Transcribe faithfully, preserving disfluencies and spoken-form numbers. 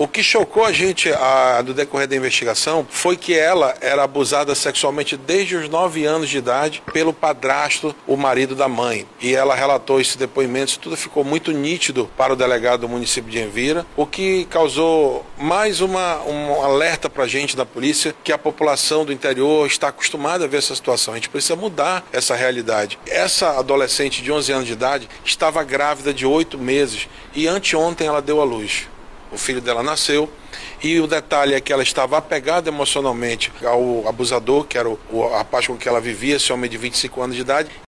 O que chocou a gente a, no decorrer da investigação foi que ela era abusada sexualmente desde os nove anos de idade pelo padrasto, o marido da mãe. E ela relatou esse depoimento, isso tudo ficou muito nítido para o delegado do município de Envira, o que causou mais uma, um alerta para a gente da polícia que a população do interior está acostumada a ver essa situação. A gente precisa mudar essa realidade. Essa adolescente de onze anos de idade estava grávida de oito meses e anteontem ela deu à luz. O filho dela nasceu e o detalhe é que ela estava apegada emocionalmente ao abusador, que era o, o rapaz com que ela vivia, esse homem de vinte e cinco anos de idade.